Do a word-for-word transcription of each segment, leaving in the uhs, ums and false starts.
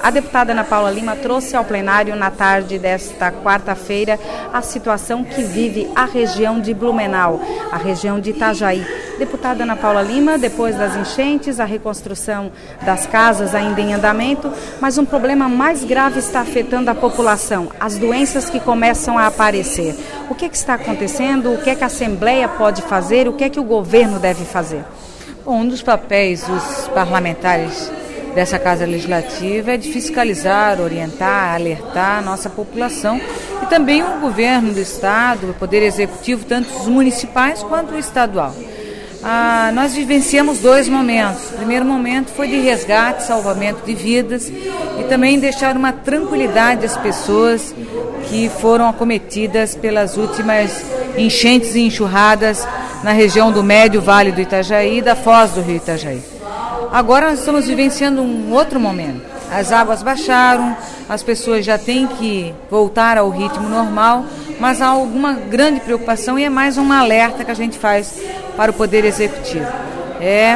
A deputada Ana Paula Lima trouxe ao plenário na tarde desta quarta-feira a situação que vive a região de Blumenau, a região de Itajaí. Deputada Ana Paula Lima, depois das enchentes, a reconstrução das casas ainda em andamento, mas um problema mais grave está afetando a população, as doenças que começam a aparecer. O que, é que está acontecendo? O que é que a Assembleia pode fazer? O que é que o governo deve fazer? Bom, um dos papéis dos parlamentares dessa Casa Legislativa é de fiscalizar, orientar, alertar a nossa população e também o governo do Estado, o Poder Executivo, tanto os municipais quanto o estadual. Ah, nós vivenciamos dois momentos. O primeiro momento foi de resgate, salvamento de vidas e também deixar uma tranquilidade às pessoas que foram acometidas pelas últimas enchentes e enxurradas na região do Médio Vale do Itajaí e da Foz do Rio Itajaí. Agora nós estamos vivenciando um outro momento. As águas baixaram, as pessoas já têm que voltar ao ritmo normal, mas há alguma grande preocupação e é mais um alerta que a gente faz para o Poder Executivo. É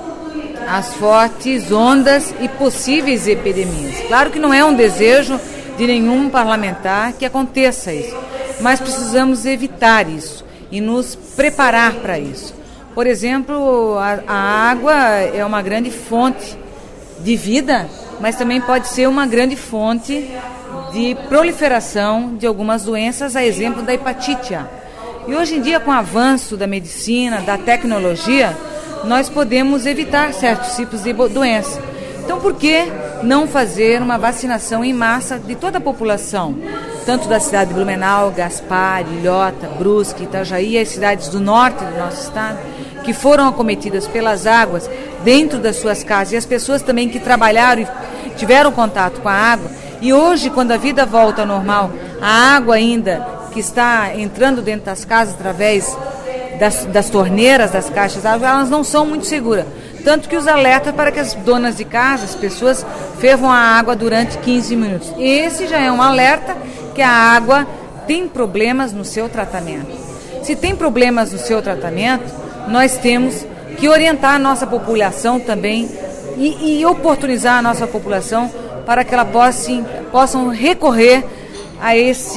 as fortes ondas e possíveis epidemias. Claro que não é um desejo de nenhum parlamentar que aconteça isso, mas precisamos evitar isso e nos preparar para isso. Por exemplo, a, a água é uma grande fonte de vida, mas também pode ser uma grande fonte de proliferação de algumas doenças, a exemplo da hepatite A. E hoje em dia, com o avanço da medicina, da tecnologia, nós podemos evitar certos tipos de doenças. Então, por que não fazer uma vacinação em massa de toda a população? Tanto da cidade de Blumenau, Gaspar, Ilhota, Brusque, Itajaí e as cidades do norte do nosso estado, que foram acometidas pelas águas dentro das suas casas, e as pessoas também que trabalharam e tiveram contato com a água. E hoje, quando a vida volta ao normal, a água ainda que está entrando dentro das casas através das, das torneiras, das caixas, elas não são muito seguras. Tanto que os alerta para que as donas de casa, as pessoas, fervam a água durante quinze minutos. Esse já é um alerta que a água tem problemas no seu tratamento. Se tem problemas no seu tratamento, nós temos que orientar a nossa população também e, e oportunizar a nossa população para que ela possa, possam recorrer a essa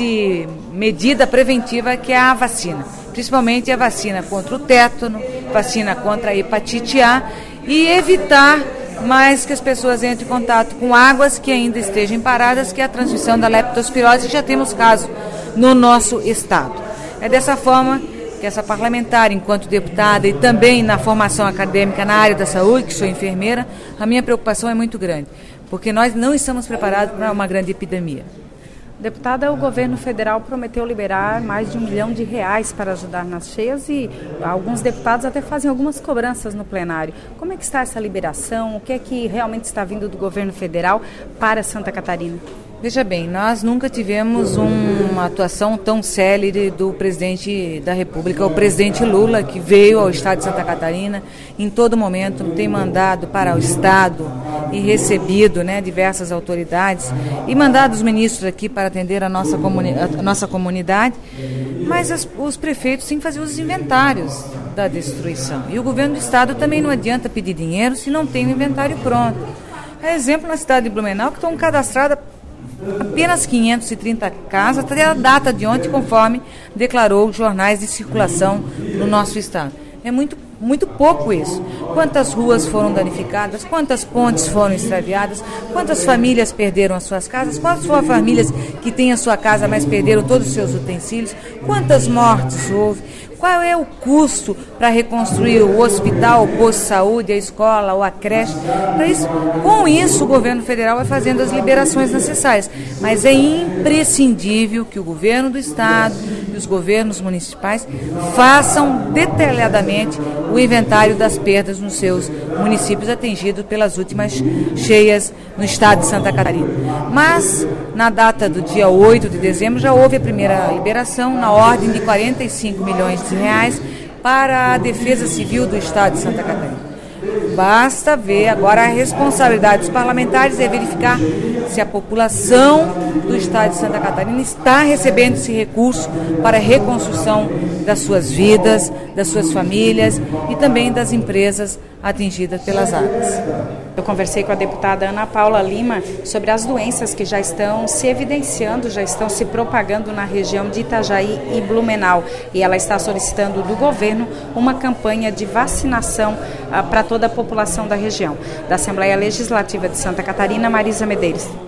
medida preventiva que é a vacina. Principalmente a vacina contra o tétano, vacina contra a hepatite A e evitar mais que as pessoas entrem em contato com águas que ainda estejam paradas, que é a transmissão da leptospirose, já temos caso no nosso estado. É dessa forma que essa parlamentar, enquanto deputada e também na formação acadêmica na área da saúde, que sou enfermeira, a minha preocupação é muito grande, porque nós não estamos preparados para uma grande epidemia. Deputada, o governo federal prometeu liberar mais de um milhão de reais para ajudar nas cheias e alguns deputados até fazem algumas cobranças no plenário. Como é que está essa liberação? O que é que realmente está vindo do governo federal para Santa Catarina? Veja bem, nós nunca tivemos um, uma atuação tão célere do presidente da República, o presidente Lula, que veio ao estado de Santa Catarina, em todo momento tem mandado para o estado e recebido, né, diversas autoridades e mandado os ministros aqui para atender a nossa, comuni- a nossa comunidade, mas as, os prefeitos têm que fazer os inventários da destruição. E o governo do estado também não adianta pedir dinheiro se não tem o inventário pronto. É exemplo na cidade de Blumenau, que estão cadastradas apenas quinhentas e trinta casas até a data de ontem, conforme declarou os jornais de circulação no nosso estado. É muito, muito pouco isso. Quantas ruas foram danificadas, quantas pontes foram extraviadas, quantas famílias perderam as suas casas, quantas foram famílias que têm a sua casa, mas perderam todos os seus utensílios, quantas mortes houve, qual é o custo para reconstruir o hospital, o posto de saúde, a escola ou a creche. Isso, com isso, o governo federal vai fazendo as liberações necessárias, mas é imprescindível que o governo do estado e os governos municipais façam detalhadamente o inventário das perdas nos seus municípios atingidos pelas últimas cheias no estado de Santa Catarina. Mas, na data do dia oito de dezembro, já houve a primeira liberação na ordem de quarenta e cinco milhões de reais para a Defesa Civil do estado de Santa Catarina. Basta ver agora a responsabilidade dos parlamentares é verificar se a população do estado de Santa Catarina está recebendo esse recurso para a reconstrução das suas vidas, das suas famílias e também das empresas atingidas pelas águas. Eu conversei com a deputada Ana Paula Lima sobre as doenças que já estão se evidenciando, já estão se propagando na região de Itajaí e Blumenau. E ela está solicitando do governo uma campanha de vacinação ah, para toda a população da região. Da Assembleia Legislativa de Santa Catarina, Marisa Medeiros.